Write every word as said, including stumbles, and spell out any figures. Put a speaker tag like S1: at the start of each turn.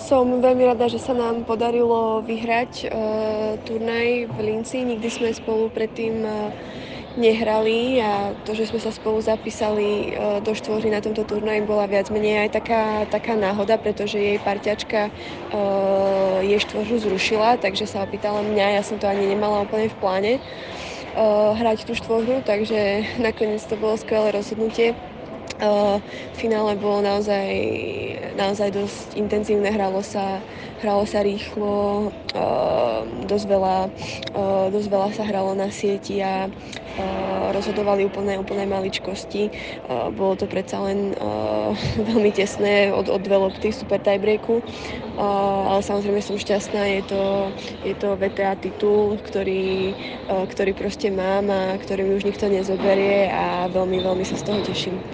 S1: Som veľmi rada, že sa nám podarilo vyhrať, eee, turnaj v Linci. Nikdy sme spolu predtým, eee, nehrali a to, že sme sa spolu zapísali, eee, do štvorhry na tomto turnaji bola viac menej aj taká taká náhoda, pretože jej parťačka, eee, jej štvorhru zrušila, takže sa opýtala mňa, ja som to ani nemala úplne v pláne, eee, hrať tú štvorhru, takže nakoniec to bolo skvelé rozhodnutie. Eee, v finále bolo naozaj naozaj dosť intenzívne, hralo sa hralo sa rýchlo, ehm, dosť veľa eee, dosť veľa sa hralo na sieti a, eee, rozhodovali úplné úplné maličkosti. Eee, bolo to predsa len, eee, veľmi tesné od o dve lopty v super tie-breaku, eee, ale samozrejme som šťastná, je to je to vé té á titul, ktorý, eee, ktorý proste mám a ktorý mi už nikto nezoberie a veľmi, veľmi sa z toho teším.